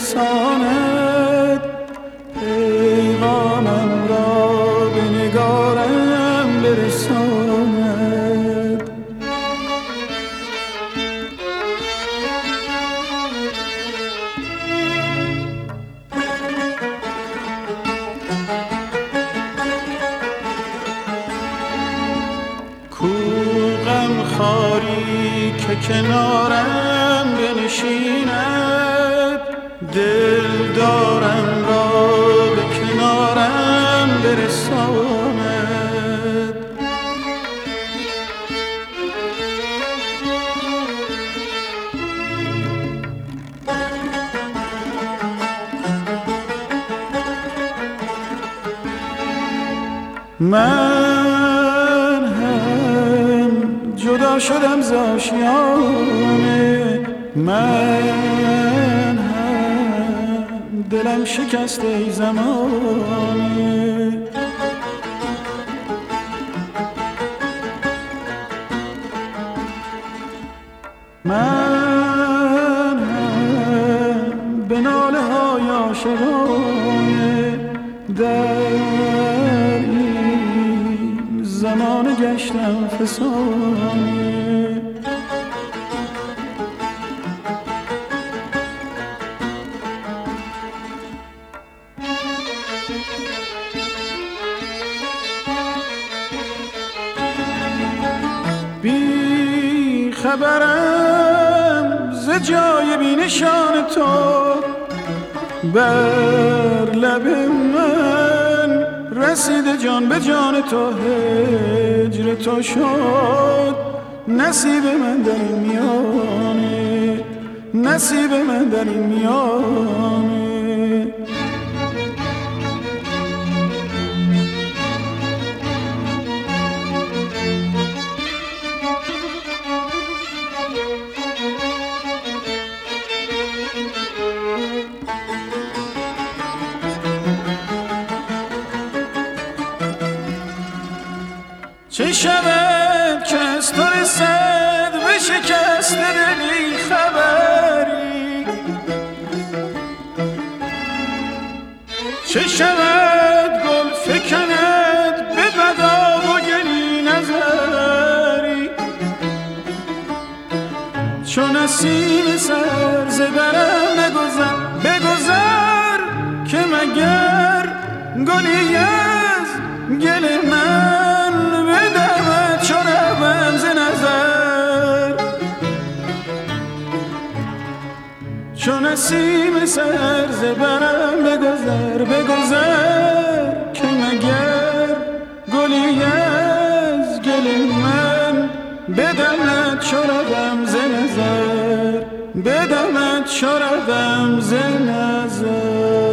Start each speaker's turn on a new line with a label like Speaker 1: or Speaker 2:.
Speaker 1: برساند، پیغامم را به نگارم برساند. کو غم خاری که کنارم بنشیند، دل دارم را به کنارم برساند. من هم جدا شدم ز آشیانه، من هم دلم شکست ای زمانه. من هم به ناله های عاشقانه در این زمان گشتم فسانه. بی خبرم ز جای بی نشان تو، بر لب من رسید جان به جان تو. هجر تو شد نصیب من در این میانه، نصیب من در این میانه. چه شود که از تو رسد به شکست دلی خبری، چه شود گل فکند به بدا و گلی نظری. چون نسیم سر ز برم بگذر، بگذر که مگر گلی از گل من بدمد چو روم ز نظر. چون نسیم سر ز برم بگذر، بگذر که مگر گلی از گل من بدمد چو روم ز نظر، بدمد چو روم ز نظر.